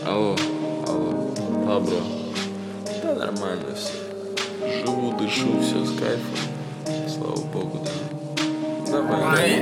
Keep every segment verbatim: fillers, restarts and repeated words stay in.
Алло, алло, да, бро. Да нормально все. Живу, дышу, все с кайфом. Слава богу, да. Давай.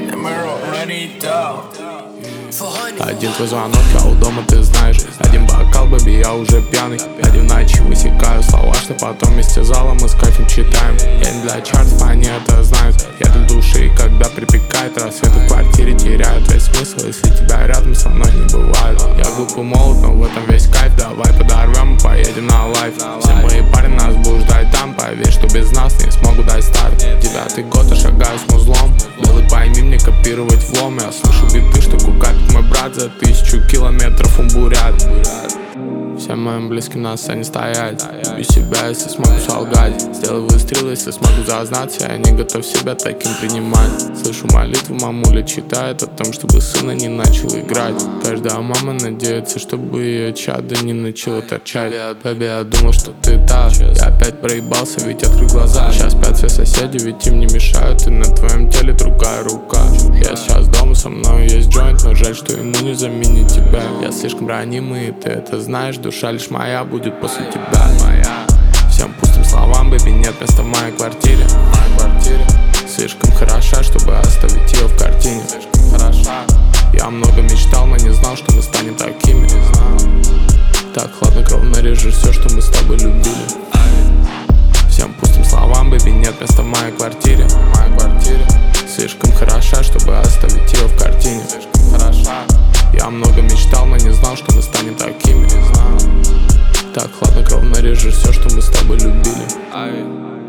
Один твой звонок, я у дома, ты знаешь. Один бокал, бэби, я уже пьяный. Один ночи высекаю слова, что потом вместе зала мы с кайфом читаем. Я не для чартов, они это знают. Я для души, когда припекает рассвет, в квартире теряют весь смысл, если тебя рядом со мной не бывает. Я глупый молод, но в этом весь кайф. Давай подорвем и поедем на лайф. Все мои парни нас будут ждать там. Поверь, что без нас не смогу дать старт. Девятый год, я шагаю с музлом. Белый, пойми, мне копировать влом. Я слышу биты, что кукапит мой брат. За тысячу километров он бурят. Всем моим близким на сцене стоять. Люби себя, если смогу солгать. Сделай выстрел, если смогу зазнаться. Я не готов себя таким принимать. Слышу молитву, мамуля читает о том, чтобы сына не начал играть. Каждая мама надеется, чтобы ее чадо не начало торчать. Бэби, я думал, что ты та. Я опять проебался, ведь открой глаза. Сейчас спят все соседи, ведь им не мешают. И на твоем теле другая рука. Я сейчас дома, со мной есть джойнт, но жаль, что ему не заменить тебя. Я слишком ранимый, и ты это знаешь. Душа лишь моя будет после тебя. Моя. Всем пустым словам, бэби, нет места в моей квартире. В моей квартире. Слишком хороша, чтобы оставить ее в картине. Слишком хороша. Я много мечтал, но не знал, что мы станем такими. Не знал. Так хладнокровно режешь все, что мы с тобой любили. Всем пустым словам, бэби, нет места в моей квартире. В моей квартире. Слишком хороша, чтобы оставить ее в картине. Слишком хороша. Я много мечтал, но не знал, что мы станем такими. Не знал. Так хладнокровно режешь все, что мы с тобой любили.